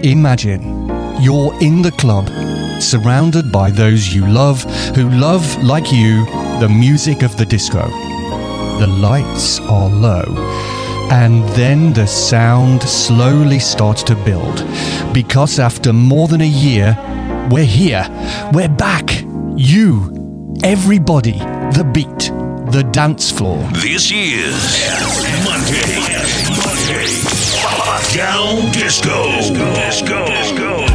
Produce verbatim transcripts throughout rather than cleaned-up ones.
Imagine you're in the club, surrounded by those you love, who love, like you, the music of the disco. The lights are low, and then the sound slowly starts to build, because after more than a year, we're here, we're back. You, everybody, the beat, the dance floor. This is Monday, Monday, Down Disco, Disco, Disco.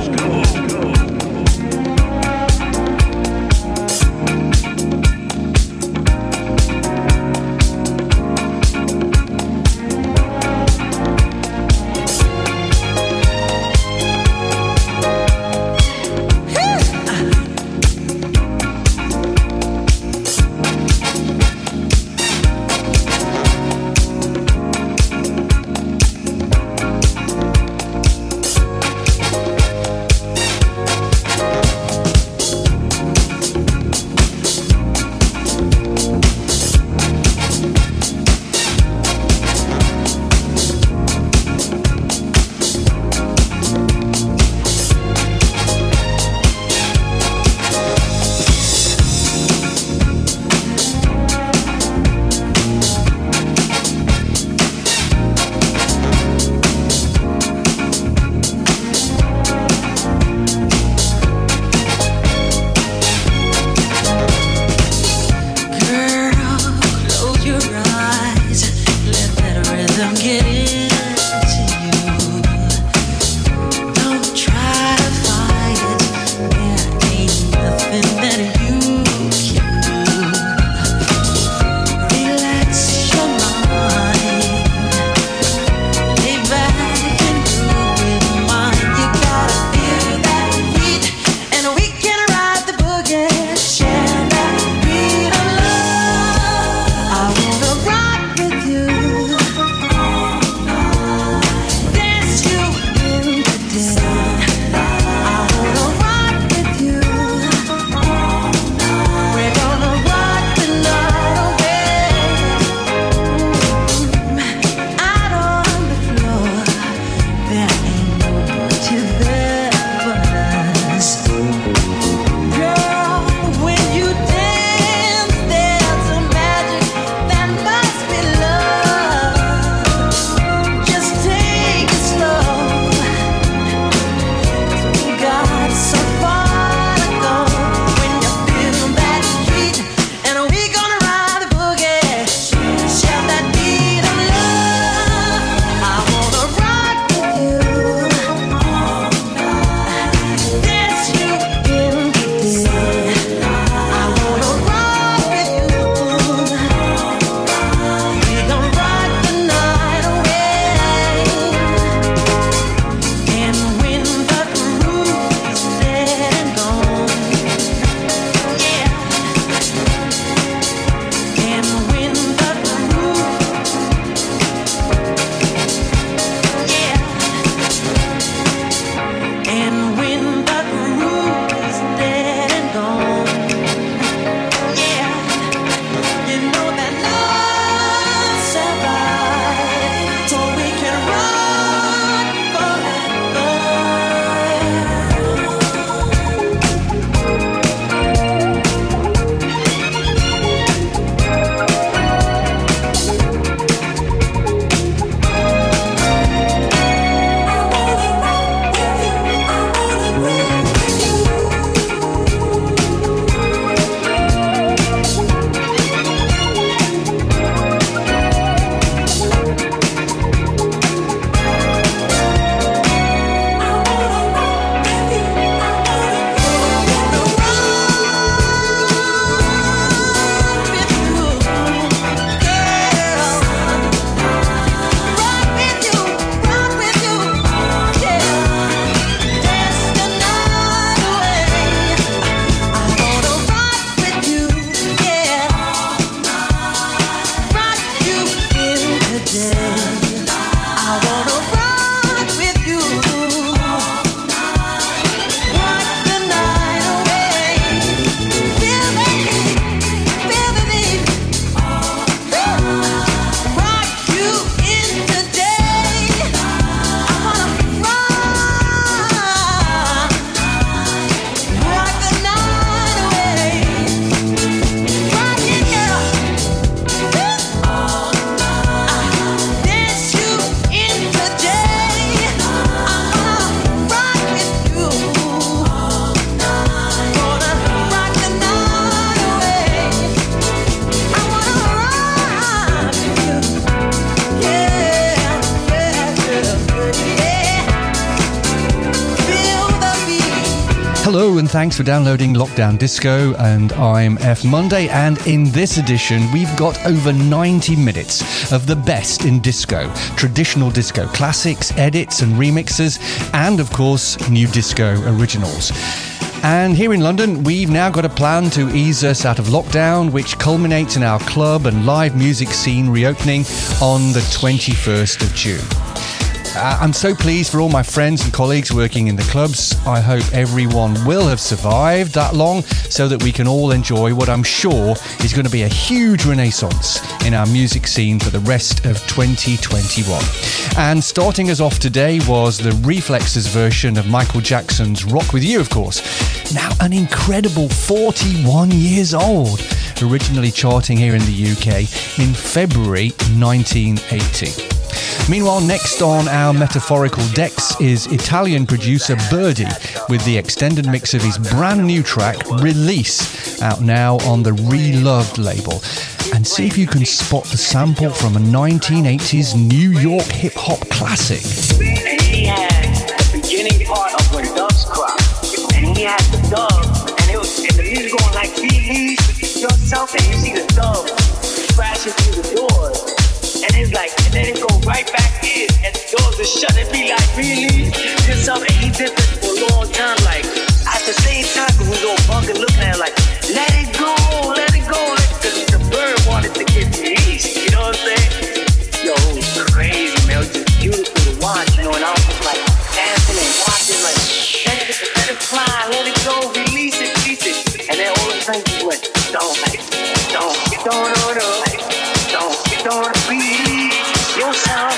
Hello and thanks for downloading Lockdown Disco, and I'm F Monday, and in this edition we've got over ninety minutes of the best in disco, traditional disco classics, edits and remixes, and of course new disco originals. And here in London, we've now got a plan to ease us out of lockdown, which culminates in our club and live music scene reopening on the twenty-first of June. Uh, I'm so pleased for all my friends and colleagues working in the clubs. I hope everyone will have survived that long so that we can all enjoy what I'm sure is going to be a huge renaissance in our music scene for the rest of twenty twenty-one. And starting us off today was the Reflexes version of Michael Jackson's Rock With You, of course. Now an incredible forty-one years old, originally charting here in the U K in February nineteen eighty. Meanwhile, next on our metaphorical decks is Italian producer Birdie with the extended mix of his brand new track, Release, out now on the Reloved label. And see if you can spot the sample from a nineteen eighties New York hip-hop classic. And he had the beginning part of When Doves Cry. And he had the dove, and, it was, and the music going like, release yourself, and you see the dove crashing through the doors. And it's like, and then it go right back in, and the doors are shut, and be like, really? Yourself, and he did this for a long time, like, at the same time, we go bugging, looking at it like, let it go, let it go, because the bird wanted to get released, you know what I'm saying? Yo, it was crazy, man, it was just beautiful to watch, you know, and I was just like, dancing and watching, like, let it, let it fly, let it go, release it, release it, and then all of a sudden, he went, don't, like, don't, don't, don't, don't, like, don't, don't release yourself.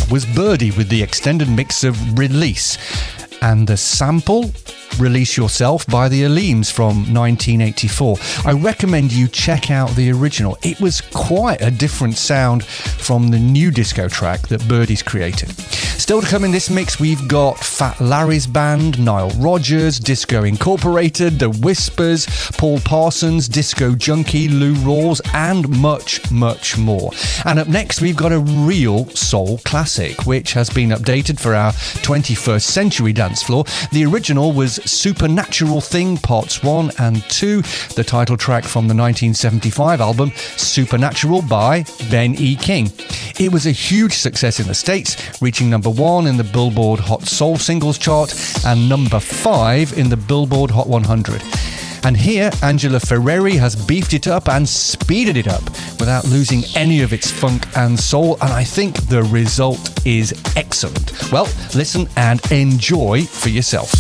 was Birdie with the extended mix of Release. And the sample, Release Yourself by the Aleems from nineteen eighty-four. I recommend you check out the original. It was quite a different sound from the new disco track that Birdie's created. Still to come in this mix, we've got Fat Larry's band, Nile Rodgers, Disco Incorporated, The Whispers, Paul Parsons, Disco Junkie, Lou Rawls, and much, much more. And up next, we've got a real soul classic, which has been updated for our twenty-first century dance floor. The original was Supernatural Thing Parts one and two, the title track from the nineteen seventy-five album Supernatural by Ben E. King. It was a huge success in the States, reaching number one in the Billboard Hot Soul Singles chart and number five in the Billboard Hot one hundred. And here, Angela Ferreri has beefed it up and speeded it up without losing any of its funk and soul, and I think the result is excellent. Well, listen and enjoy for yourself.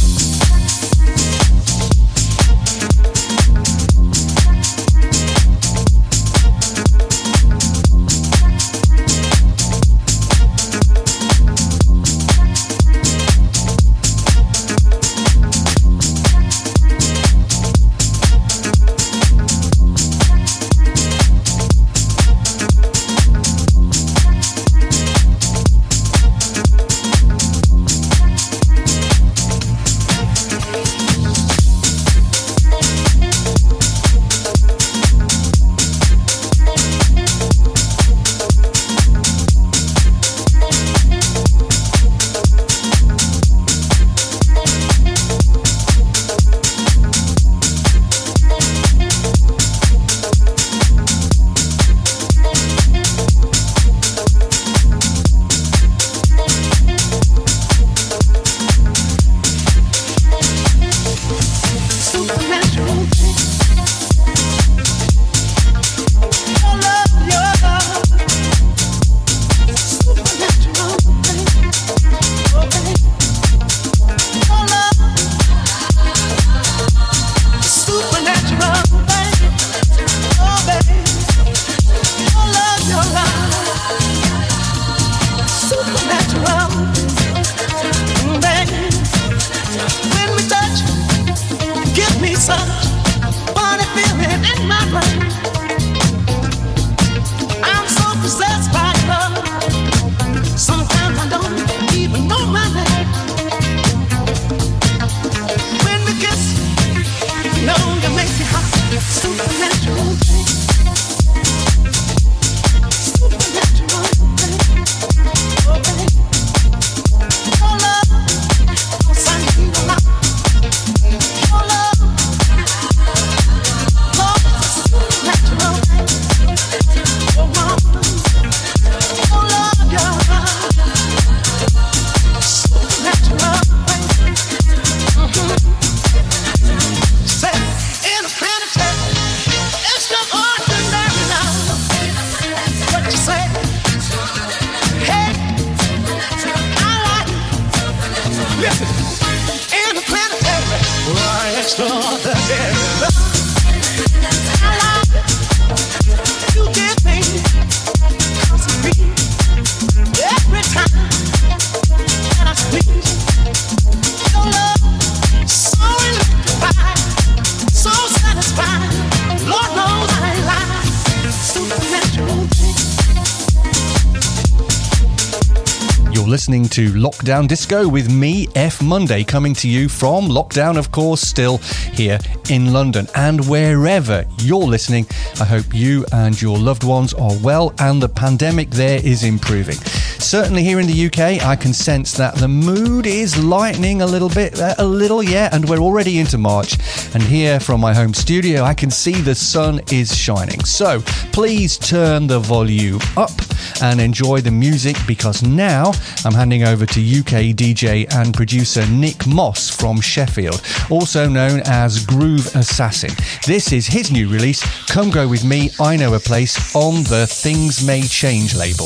Listening to Lockdown Disco with me, F Monday, coming to you from lockdown, of course, still here in London. And wherever you're listening, I hope you and your loved ones are well and the pandemic there is improving. Certainly here in the U K, I can sense that the mood is lightening a little bit, a little, yeah, and we're already into March. And here from my home studio, I can see the sun is shining. So please turn the volume up and enjoy the music, because now I'm handing over to U K D J and producer Nick Moss from Sheffield, also known as Groove Assassin. This is his new release, Come Go With Me, I Know a Place, on the Things May Change label.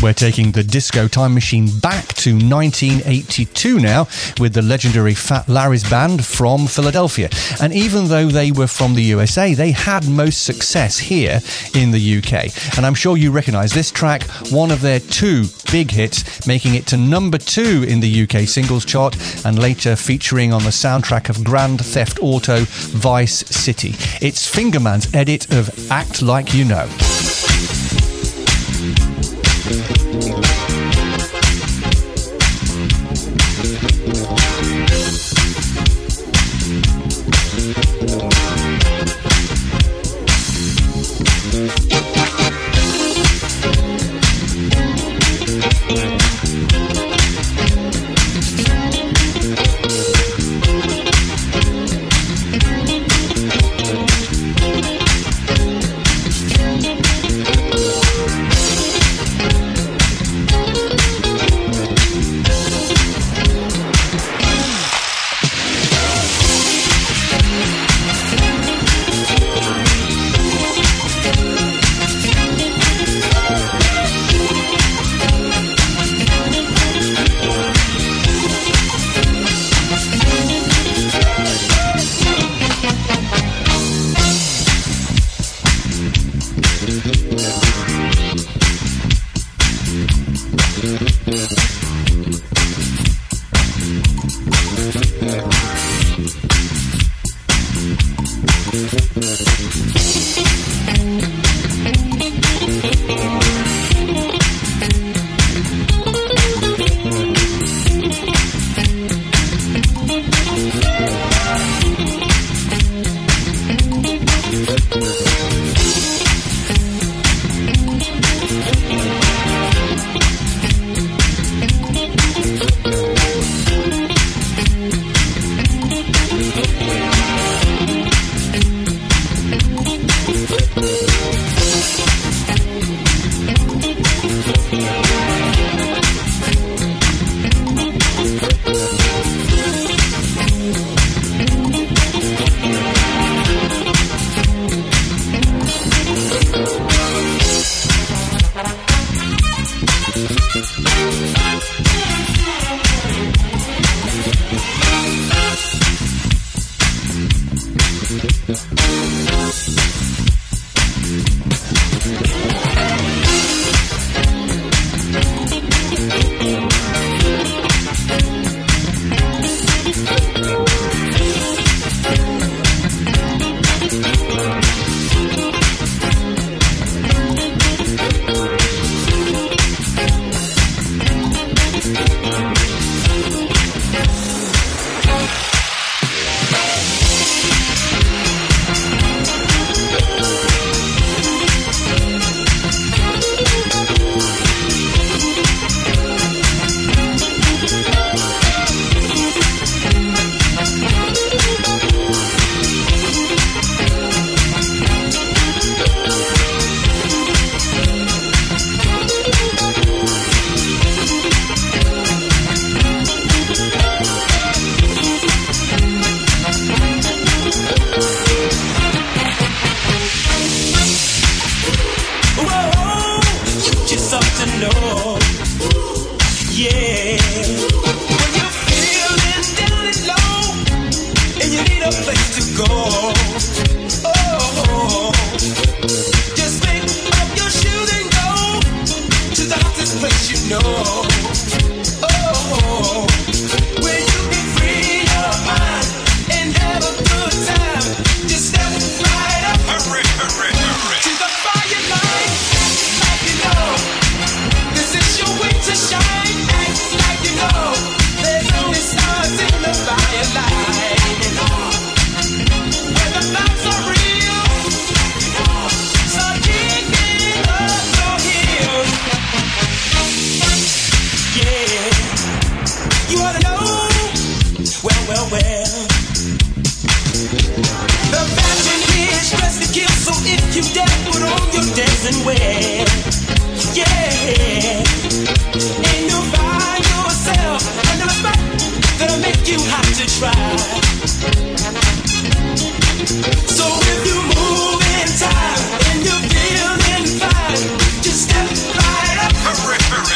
We're taking the disco time machine back to nineteen eighty-two now with the legendary Fat Larry's Band from Philadelphia. And even though they were from the U S A, they had most success here in the U K. And I'm sure you recognise this track, one of their two big hits, making it to number two in the U K singles chart and later featuring on the soundtrack of Grand Theft Auto Vice City. It's Fingerman's edit of Act Like You Know. Just step right up.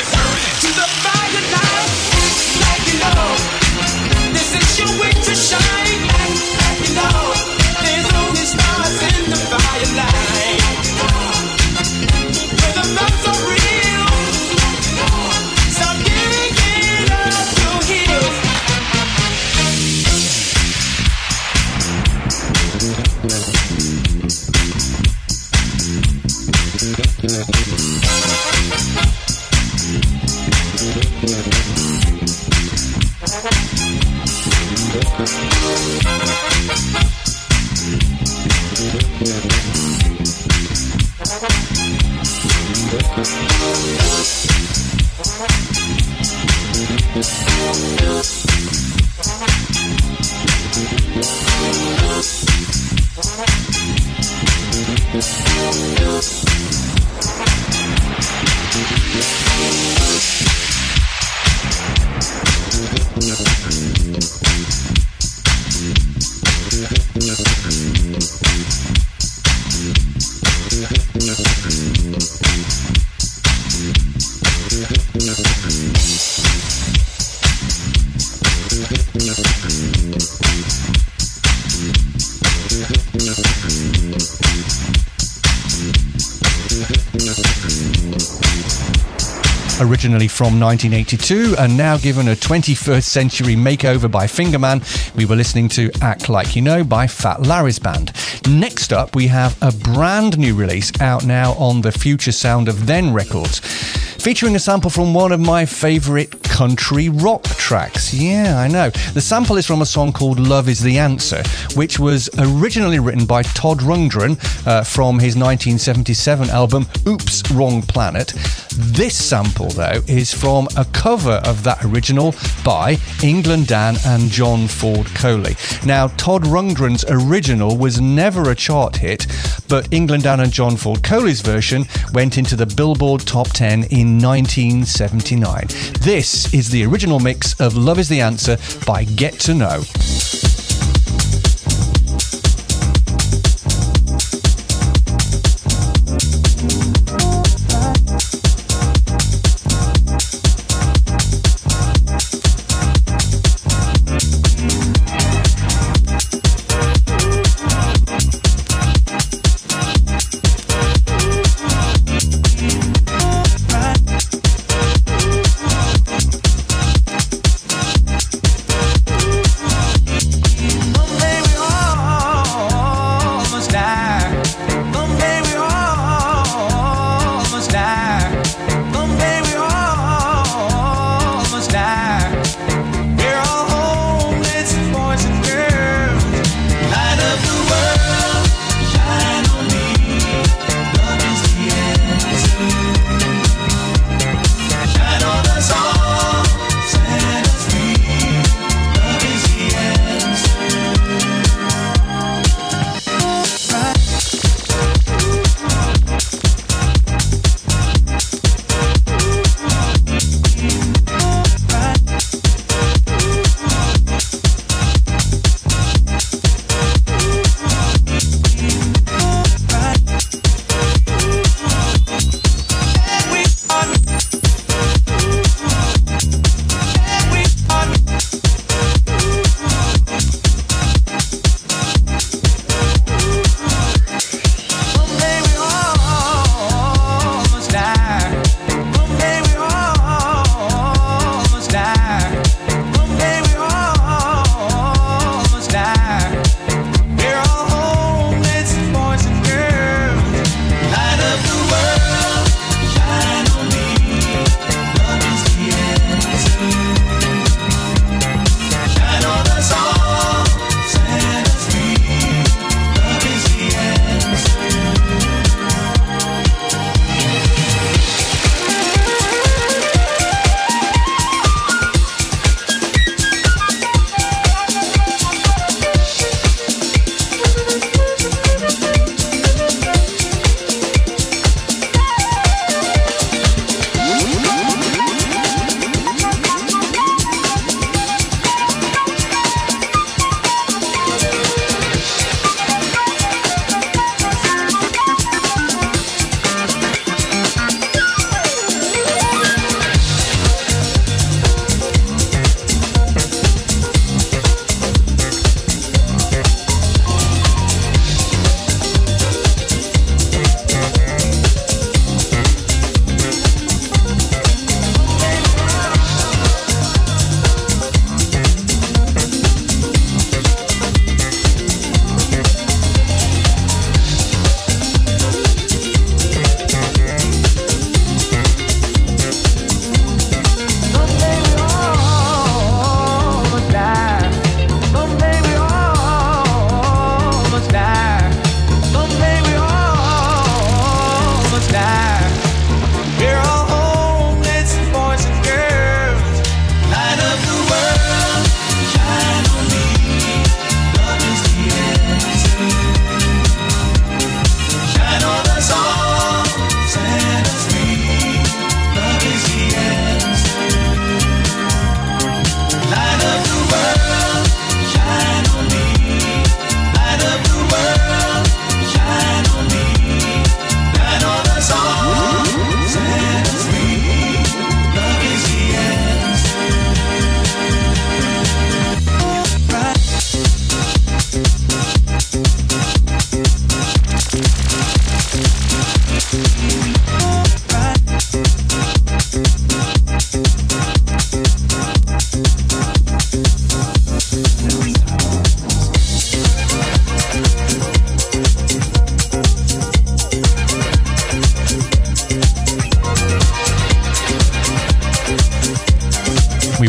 Originally from nineteen eighty-two and now given a twenty-first century makeover by Fingerman, we were listening to Act Like You Know by Fat Larry's band. Next up, we have a brand new release out now on the Future Sound of Then Records, featuring a sample from one of my favourite country rock tracks. Yeah, I know. The sample is from a song called Love Is the Answer, which was originally written by Todd Rundgren uh, from his nineteen seventy-seven album Oops, Wrong Planet. This sample, though, is from a cover of that original by England Dan and John Ford Coley. Now, Todd Rundgren's original was never a chart hit, but England Dan and John Ford Coley's version went into the Billboard Top ten in nineteen seventy-nine. This is the original mix of Love Is the Answer by Get to Know.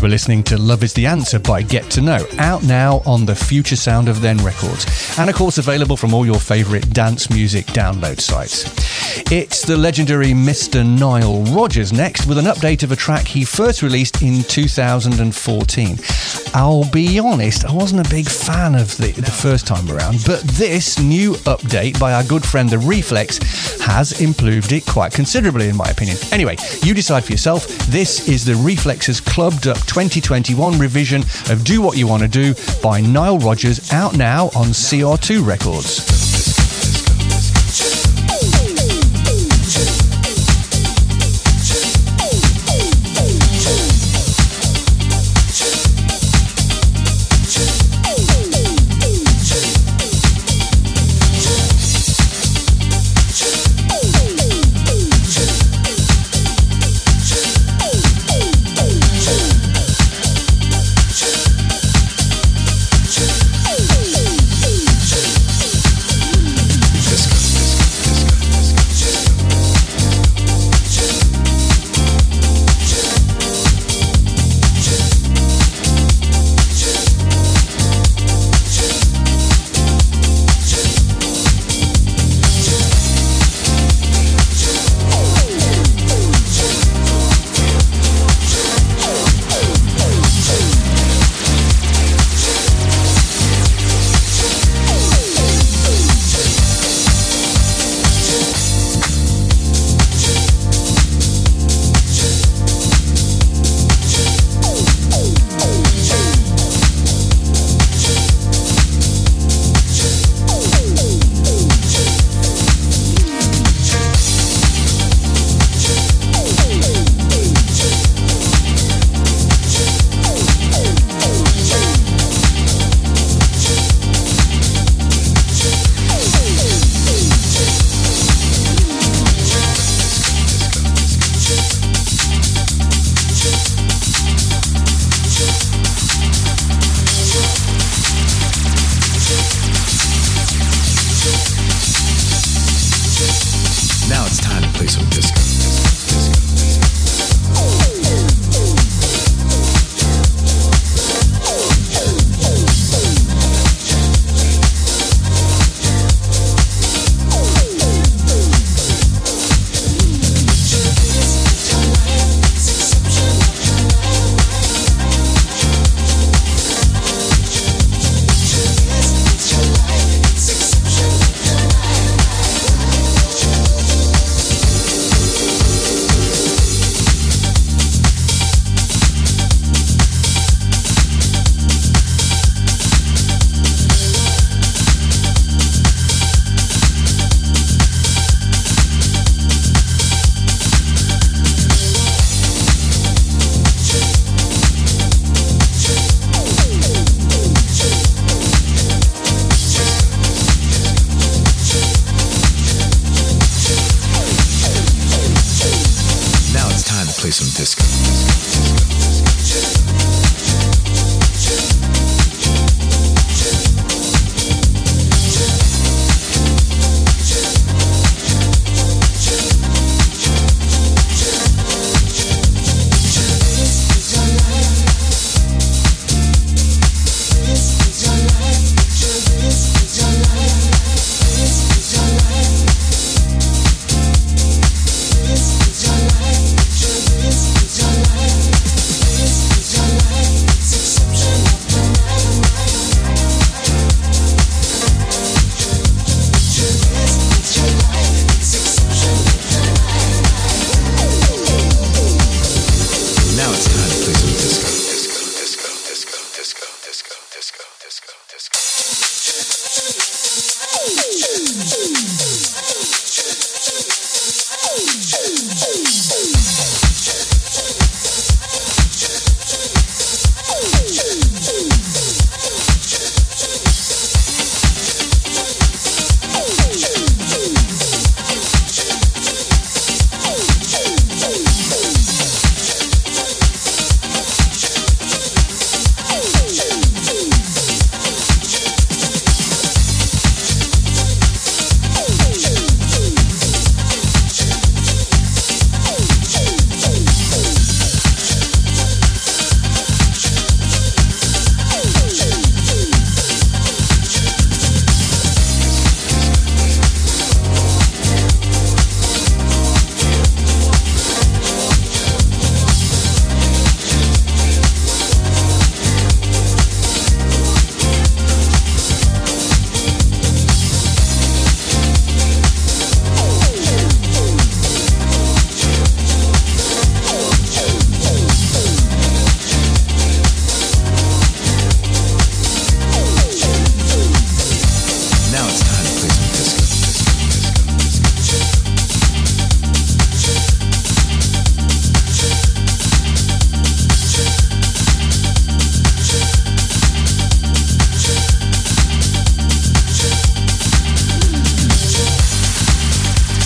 were listening to Love Is The Answer by Get To Know, out now on the Future Sound of Then Records, and of course available from all your favourite dance music download sites. It's the legendary Mister Nile Rodgers next, with an update of a track he first released in two thousand fourteen. I'll be honest, I wasn't a big fan of the, the first time around, but this new update by our good friend The Reflex has improved it quite considerably in my opinion. Anyway, you decide for yourself. This is The Reflex's Clubbed Up twenty twenty-one revision of Do What You Want to Do by Nile Rodgers, out now on C R two Records.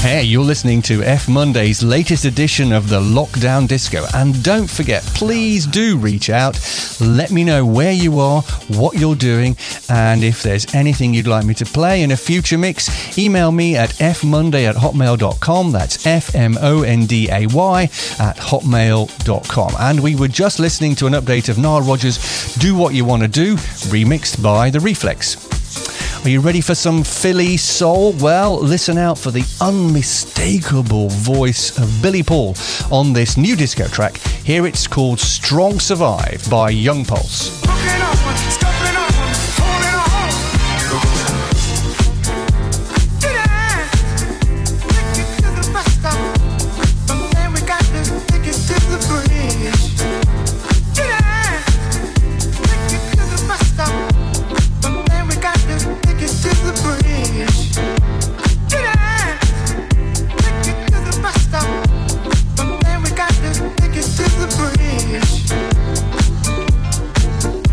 Hey, you're listening to F Monday's latest edition of the Lockdown Disco. And don't forget, please do reach out. Let me know where you are, what you're doing, and if there's anything you'd like me to play in a future mix, email me at f monday at hotmail dot com. That's F M O N D A Y at hotmail dot com. And we were just listening to an update of Nile Rodgers' Do What You Want to Do, remixed by The Reflex. Are you ready for some Philly soul? Well, listen out for the unmistakable voice of Billy Paul on this new disco track. Here it's called Strong Survive by Young Pulse. Take it to the bridge.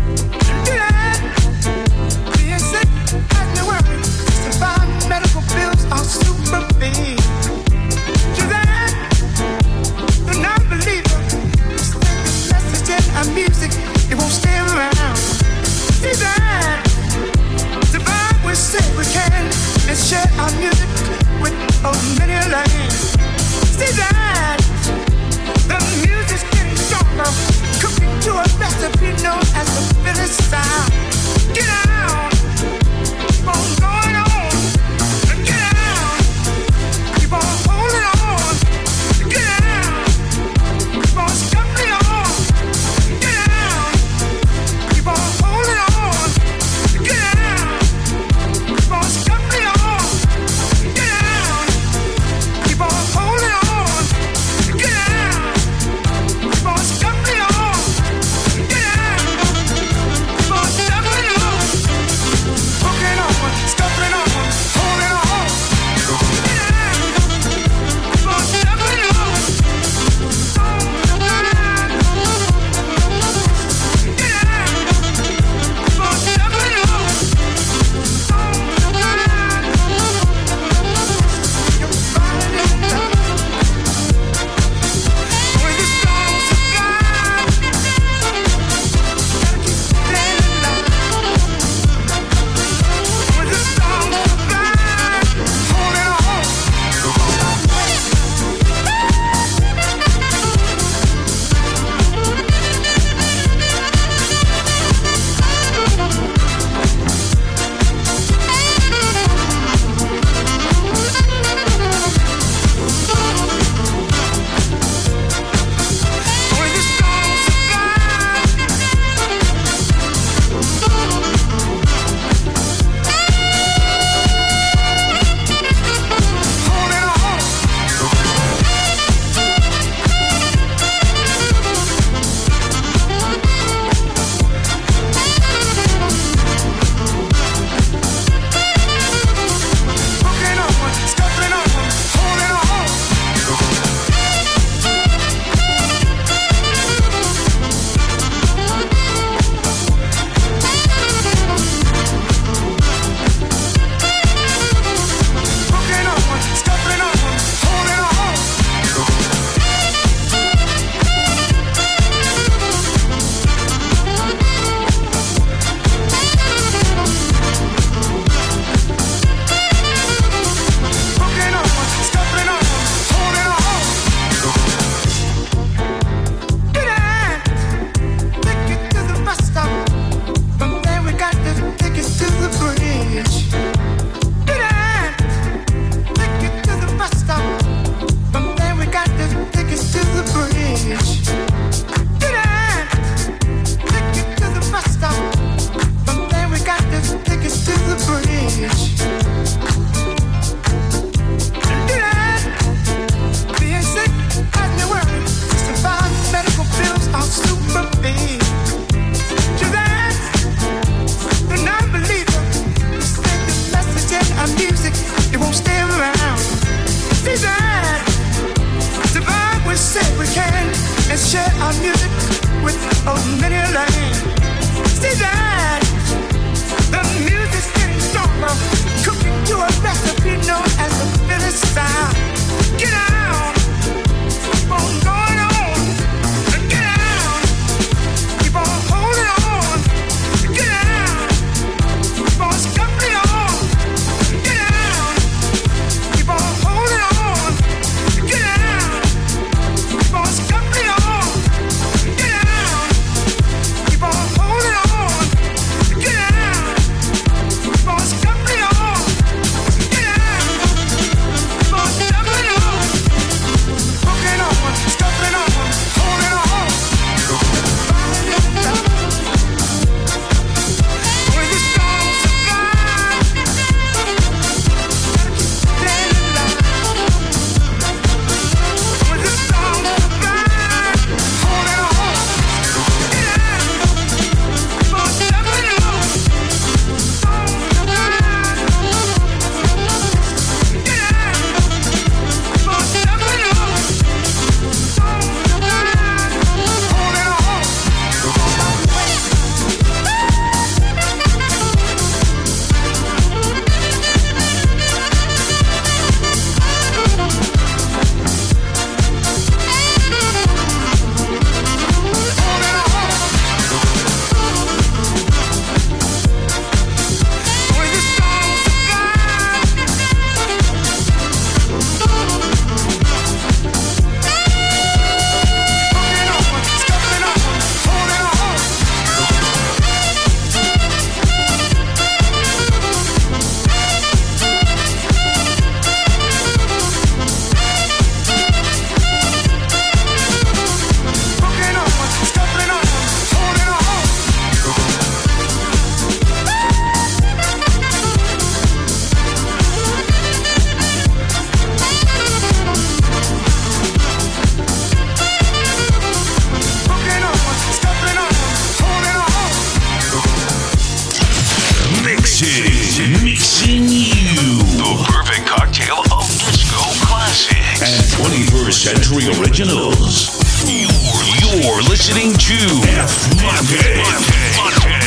Monte, mixing you. The perfect cocktail of disco classics and twenty-first century originals. You're, you're listening to F. Monte. Monte. Monte.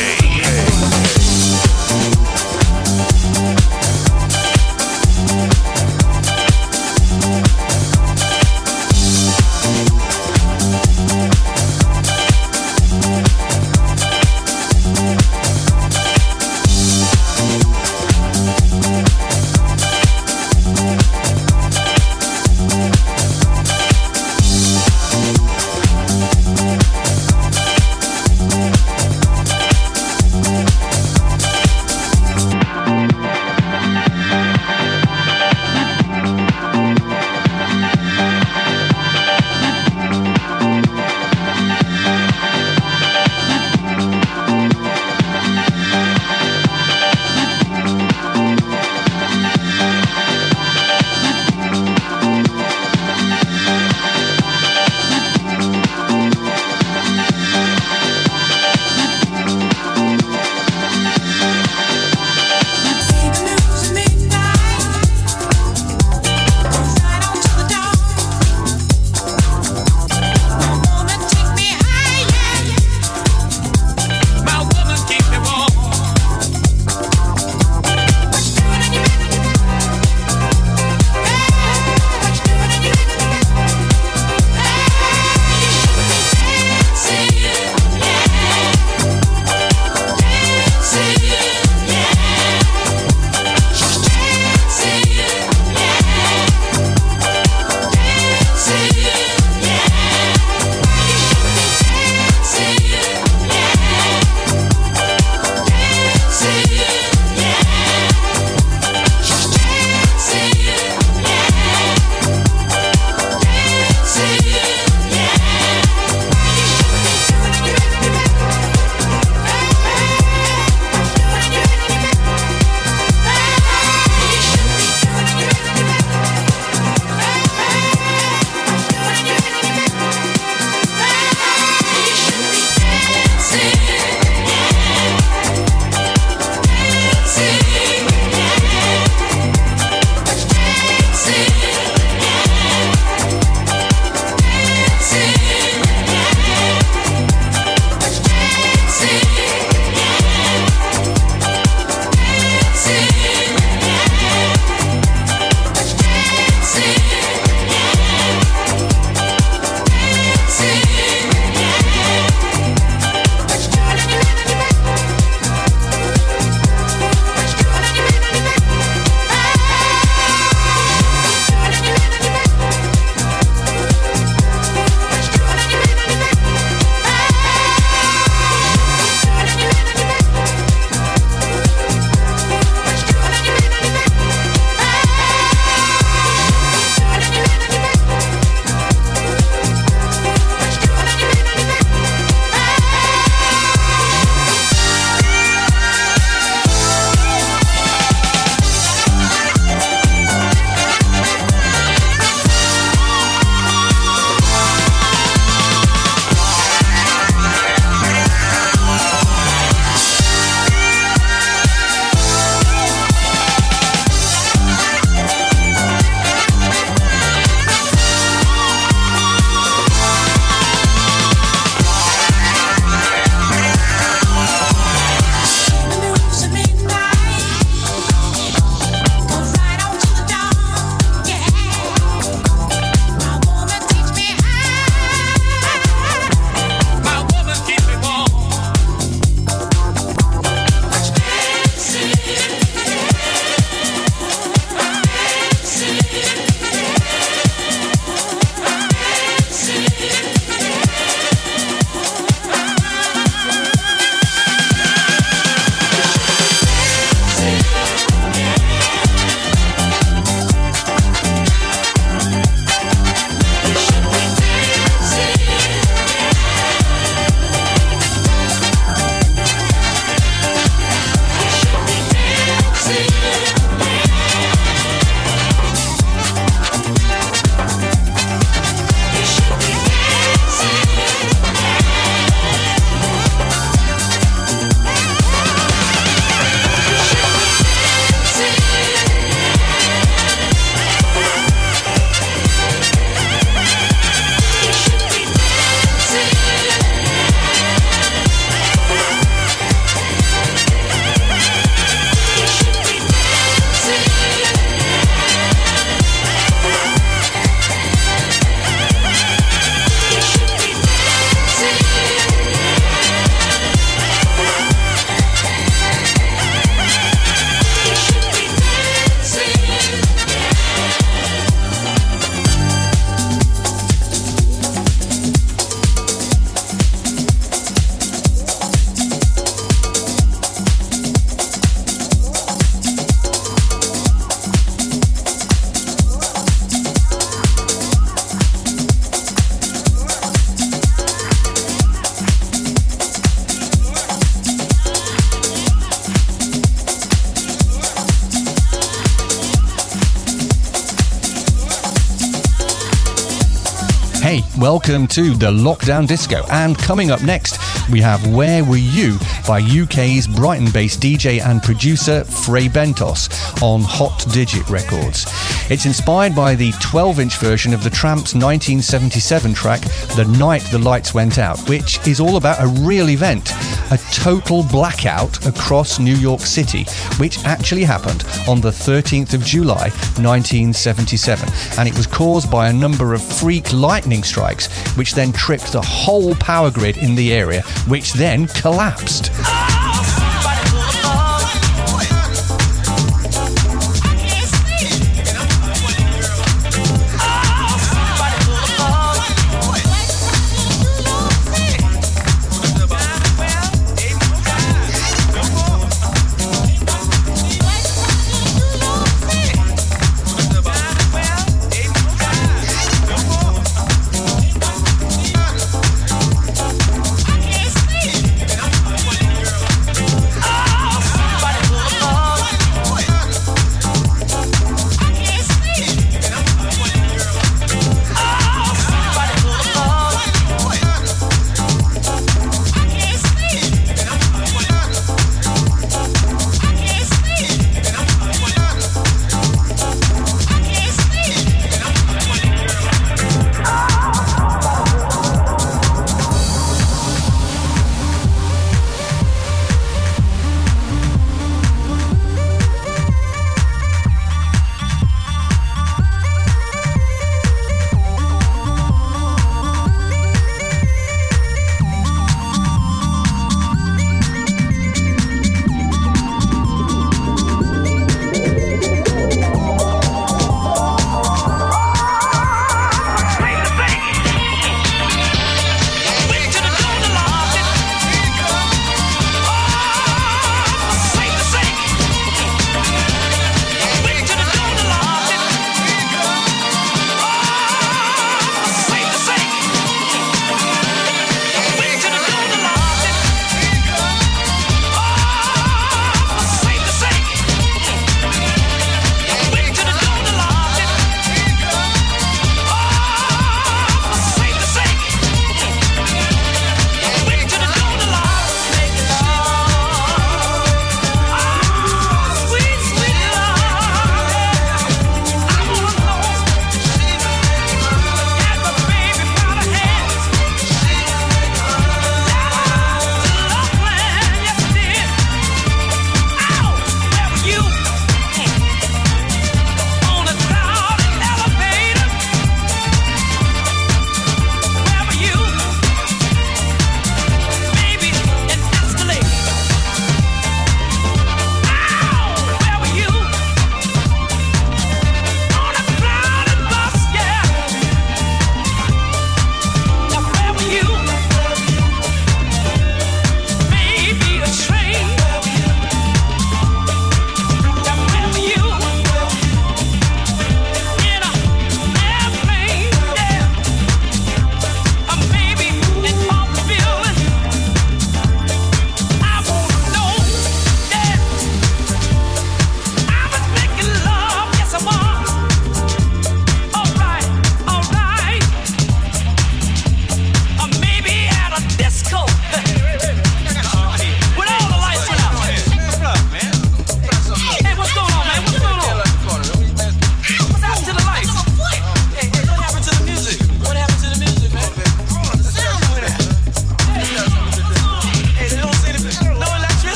Hey, welcome to the Lockdown Disco. And coming up next, we have Where Were You by U K's Brighton-based D J and producer Frey Bentos on Hot Digit Records. It's inspired by the twelve-inch version of the Tramp's nineteen seventy-seven track The Night the Lights Went Out, which is all about a real event, a total blackout across New York City, which actually happened on the thirteenth of July nineteen seventy-seven, and it was caused by a number of freak lightning strikes, which then tripped the whole power grid in the area, which then collapsed.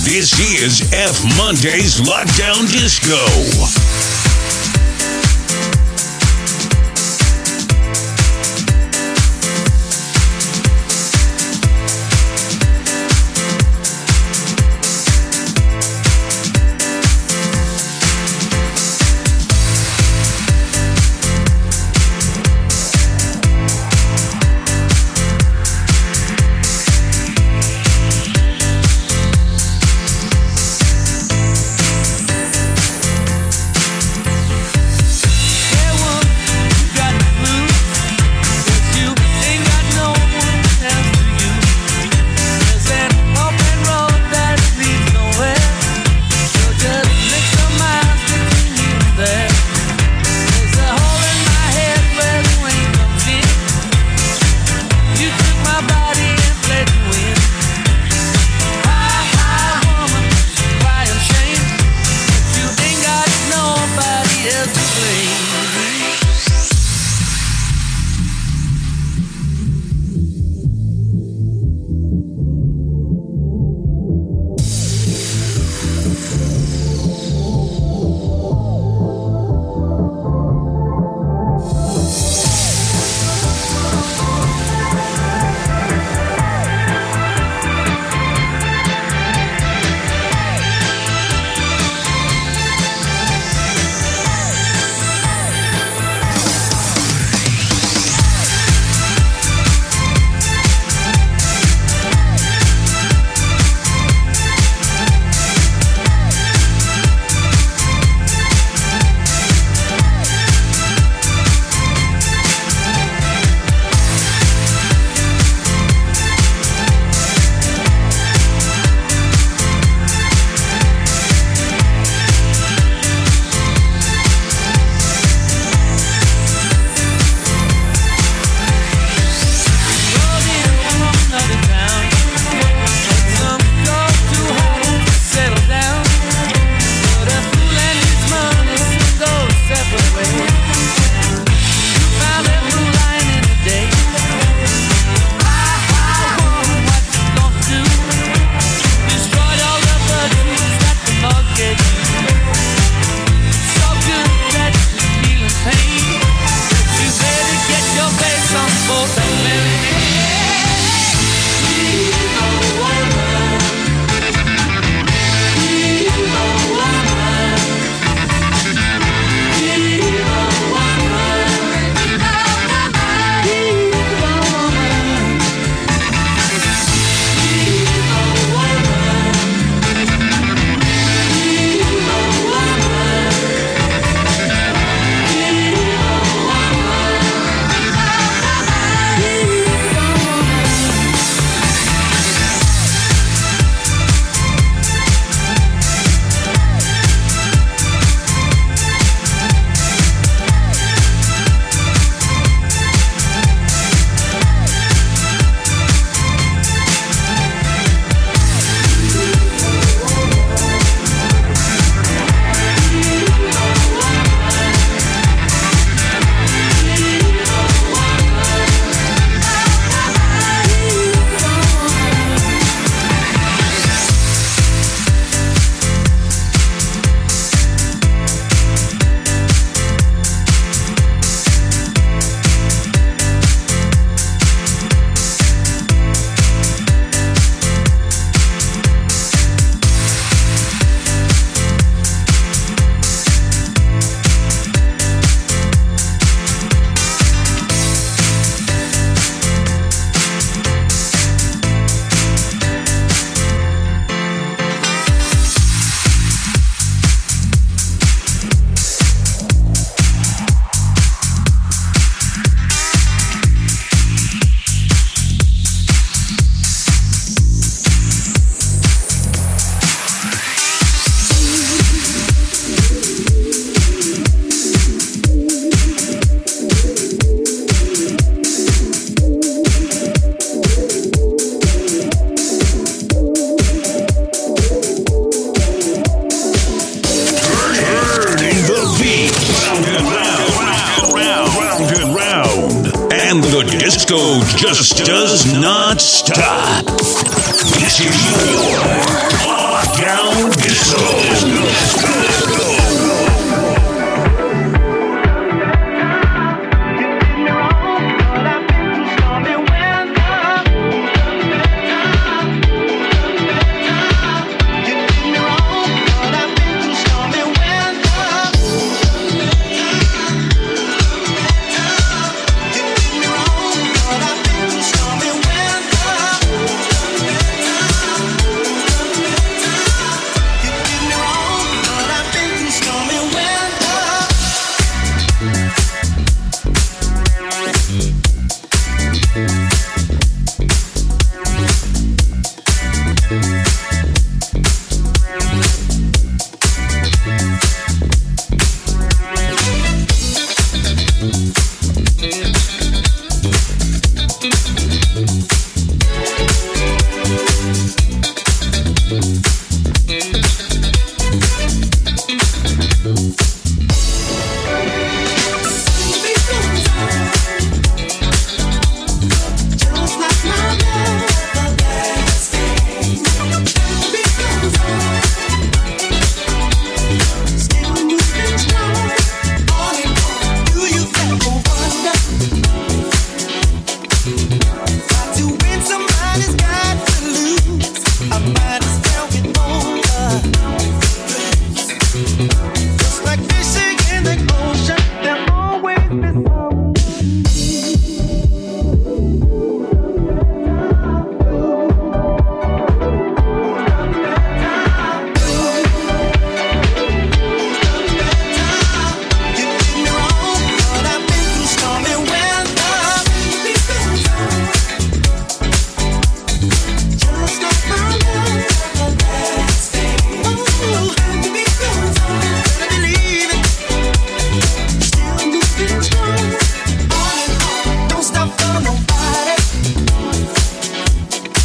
This is F Monday's Lockdown Disco. and the disco just does not stop. This is your Lockdown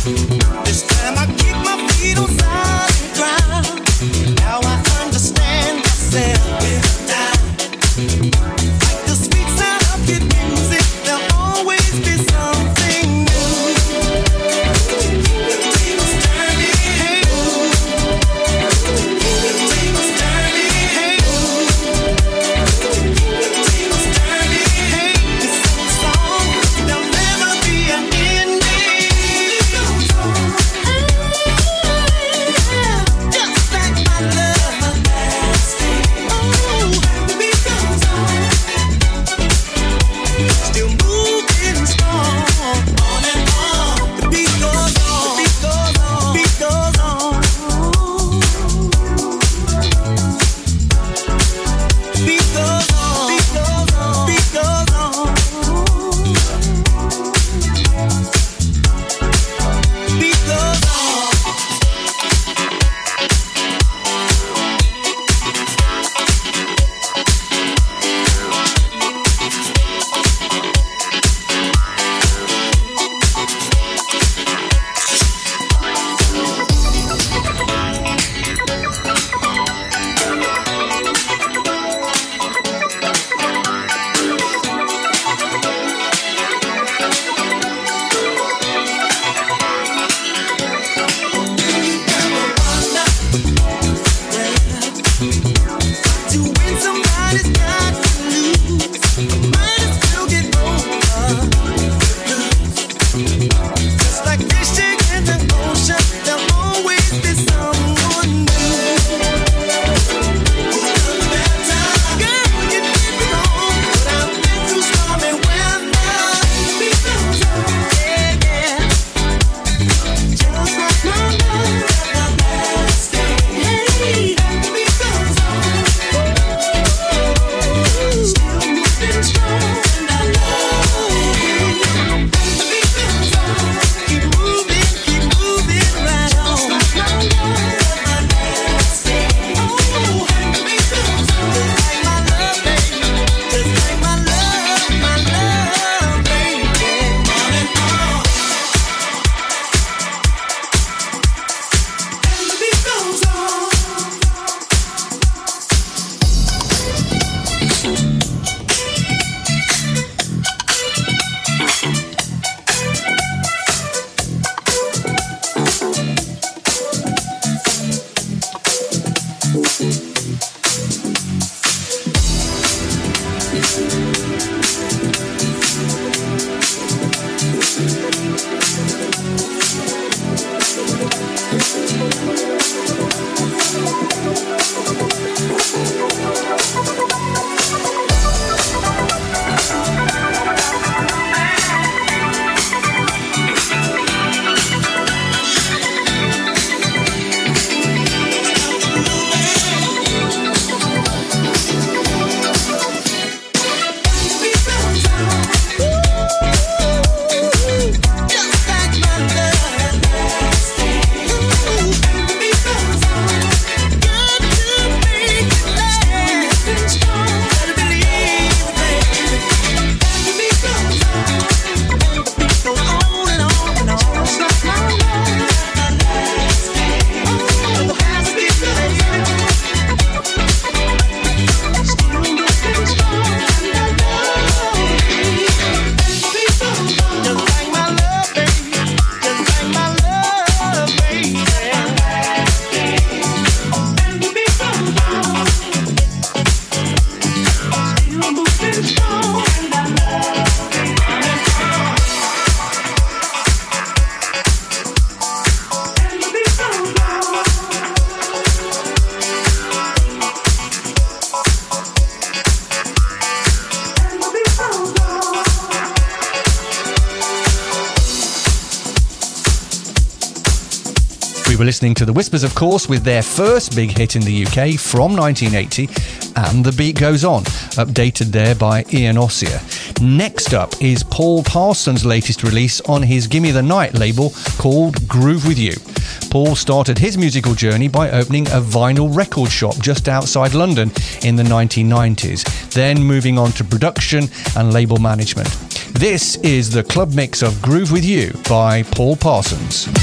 We were listening to The Whispers, of course, with their first big hit in the U K from nineteen eighty, and The Beat Goes On, updated there by Ian Ossier. Next up is Paul Parsons' latest release on his Gimme the Night label called Groove With You. Paul started his musical journey by opening a vinyl record shop just outside London in the nineteen nineties, then moving on to production and label management. This is the club mix of Groove With You by Paul Parsons.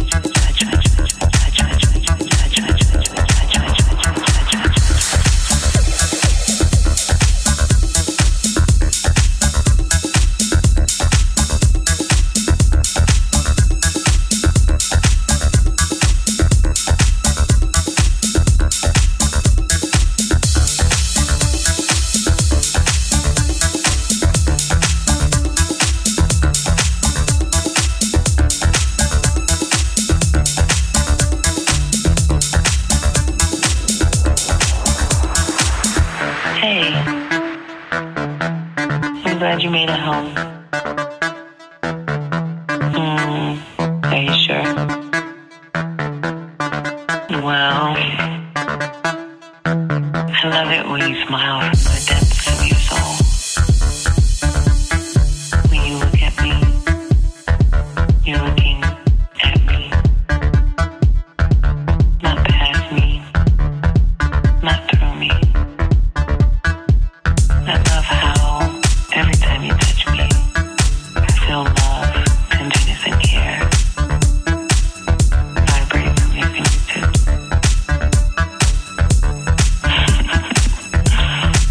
glad you made it home. Mm, are you sure? Well, I love it when you smile from the depths of your soul. When you look at me, you're looking at me. Not past me, not through me. I love how every time you touch me, I feel love, tenderness, and care vibrate from your fingertips.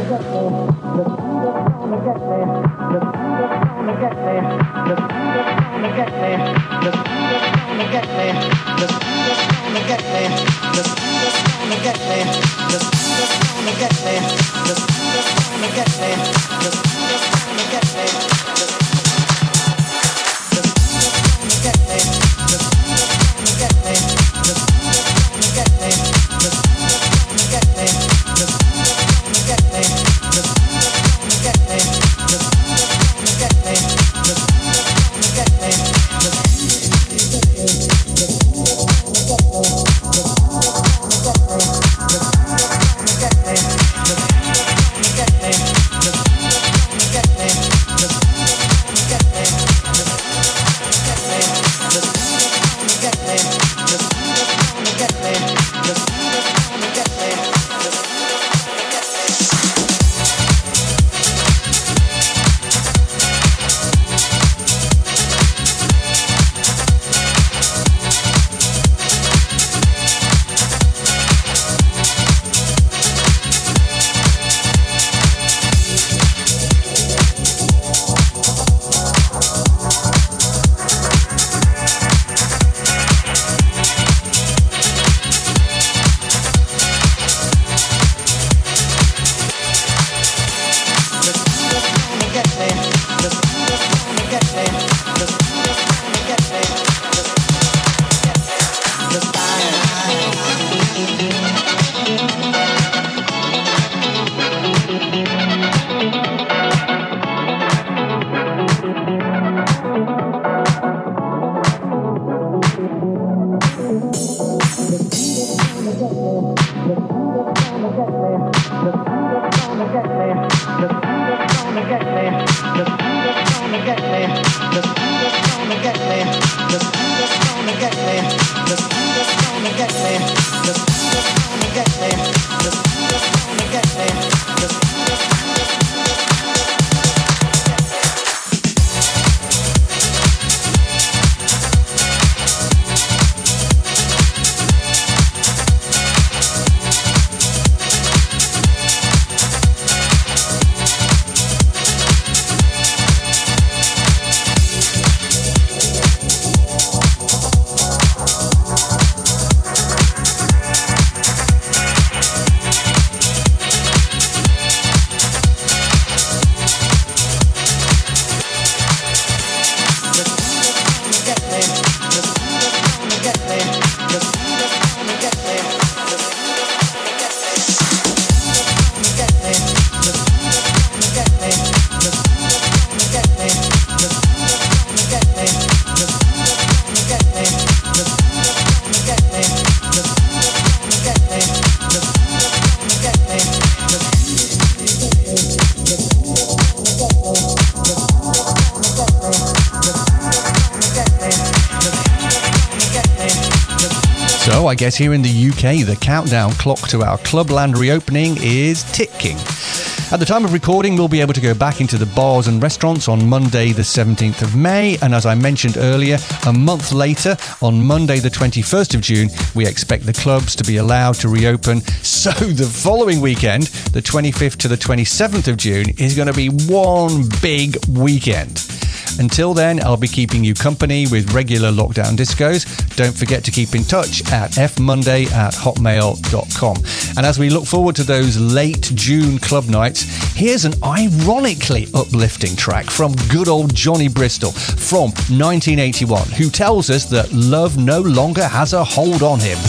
So I guess here in the U K, the countdown clock to our Clubland reopening is ticking. At the time of recording, we'll be able to go back into the bars and restaurants on Monday the seventeenth of May, and as I mentioned earlier, a month later, on Monday the twenty-first of June, we expect the clubs to be allowed to reopen. So the following weekend, the twenty-fifth to the twenty-seventh of June, is going to be one big weekend. Until then, I'll be keeping you company with regular lockdown discos. Don't forget to keep in touch at f monday at hotmail dot com. And as we look forward to those late June club nights, here's an ironically uplifting track from good old Johnny Bristol from nineteen eighty-one, who tells us that love no longer has a hold on him.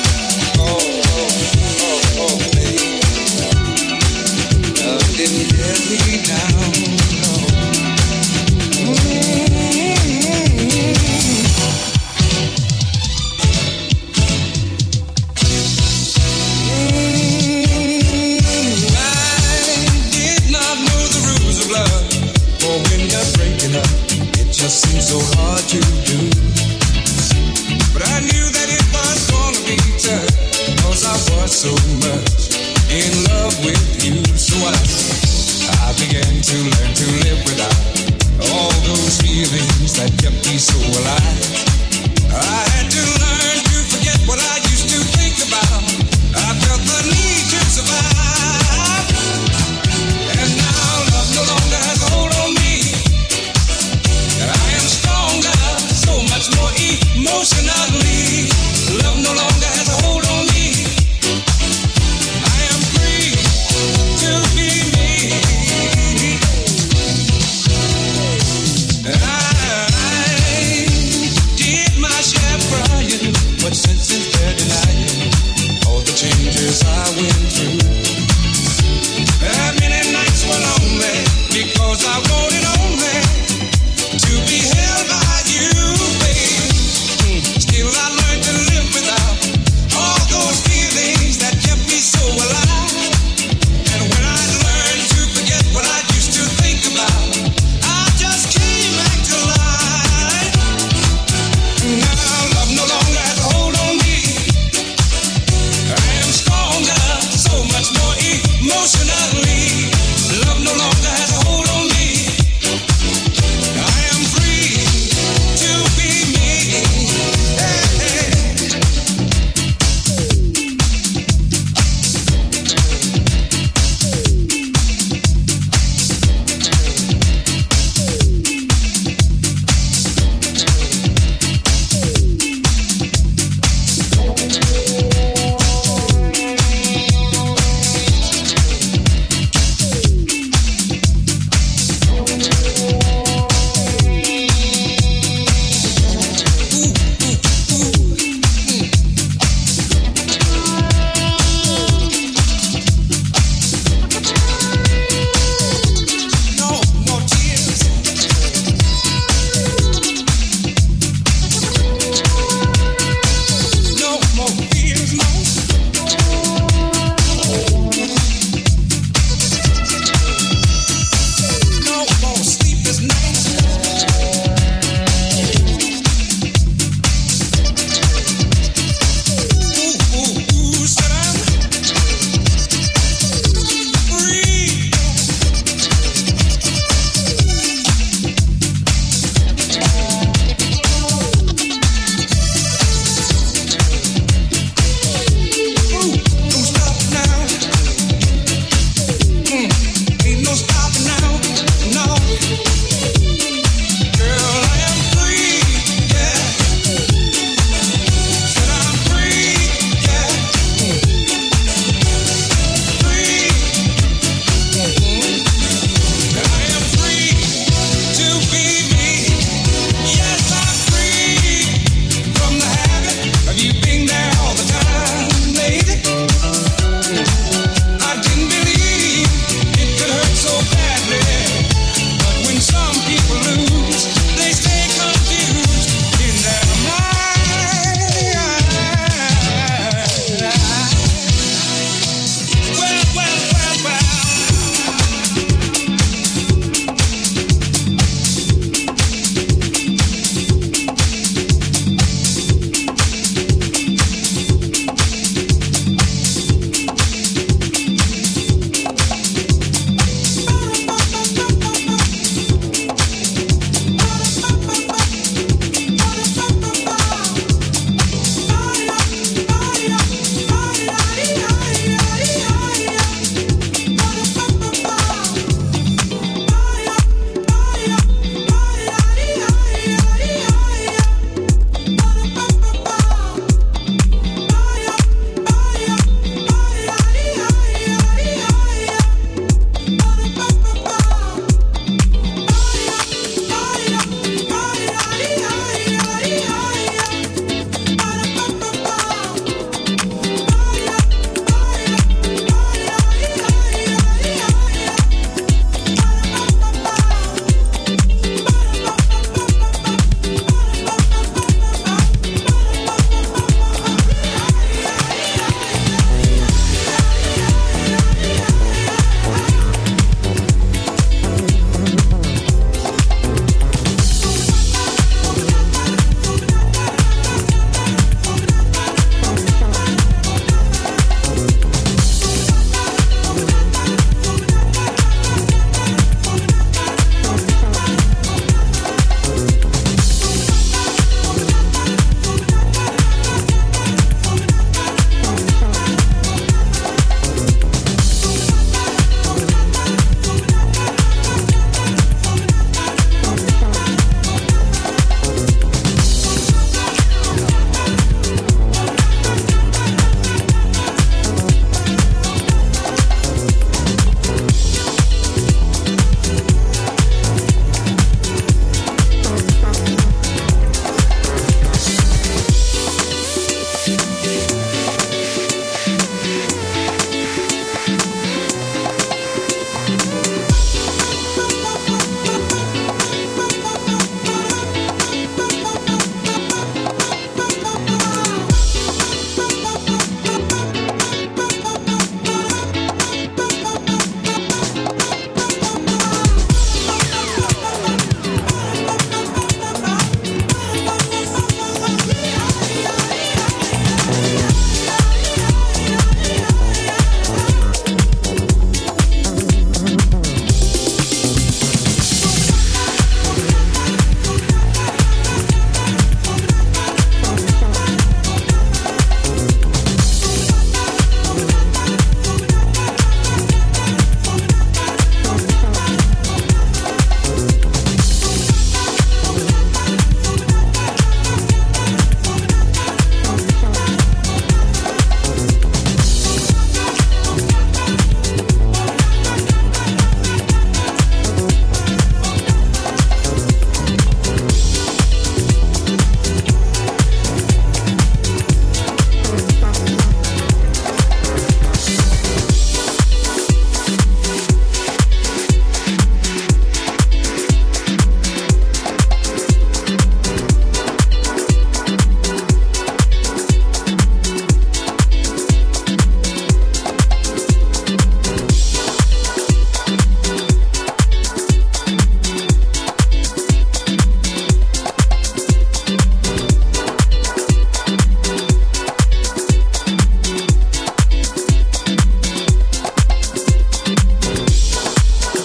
Oh, oh, oh, oh, baby. Love didn't let me down. Seems so hard to do, but I knew that it was gonna be tough, cause I was so much in love with you. So I, I began to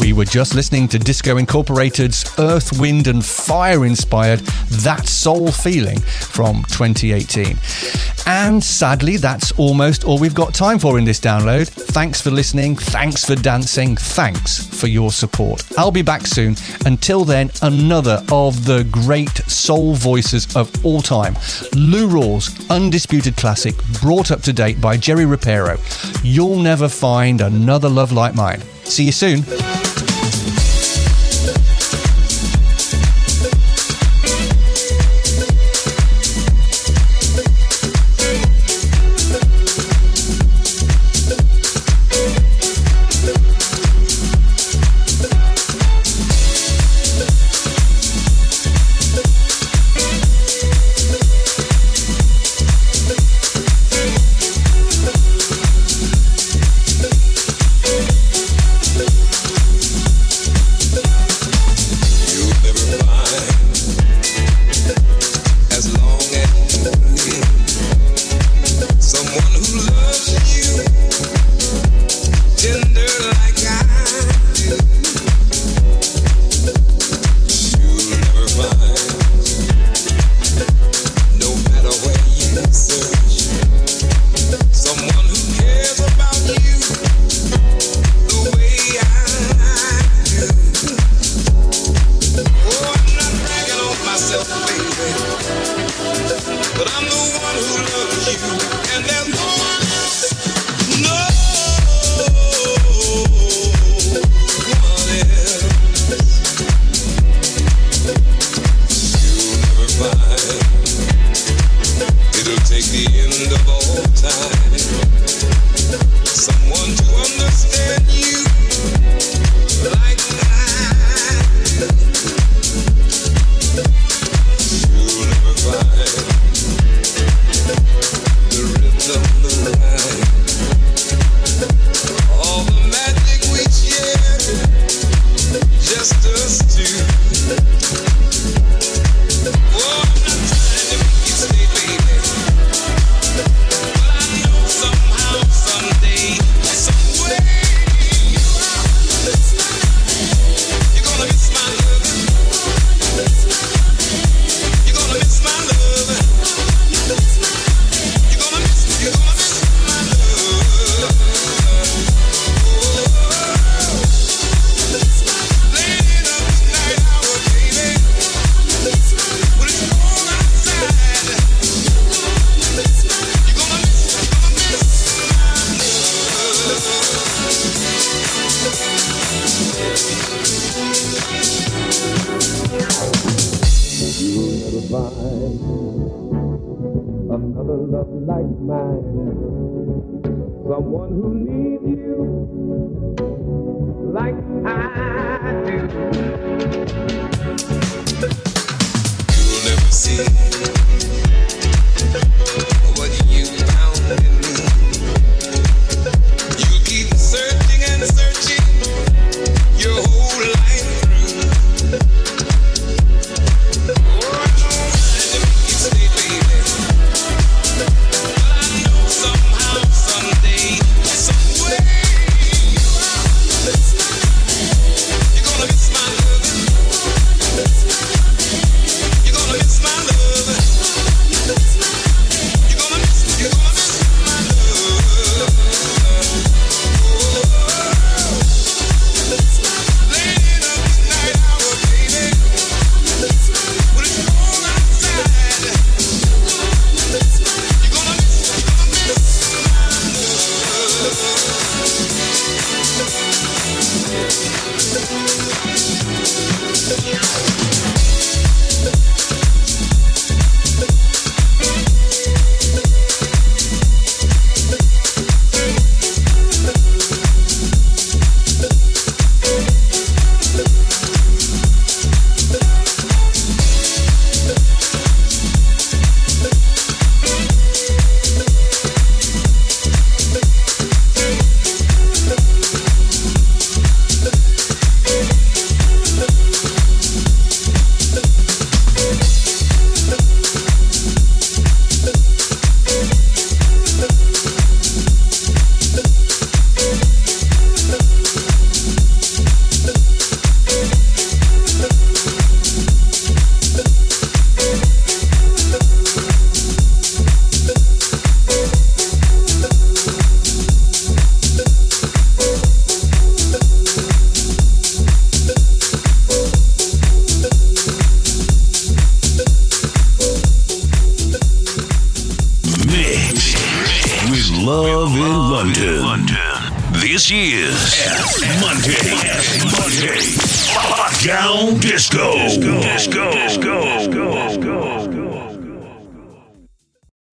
We were just listening to Disco Incorporated's Earth, Wind and Fire inspired That Soul Feeling from twenty eighteen. And sadly, that's almost all we've got time for in this download. Thanks for listening, thanks for dancing, thanks for your support. I'll be back soon. Until then, another of the great soul voices of all time, Lou Rawls' undisputed classic, brought up to date by Jerry Rapero. You'll never find another love like mine. See you soon. Someday, somewhere, you are. Lockdown Disco. Disco. Disco.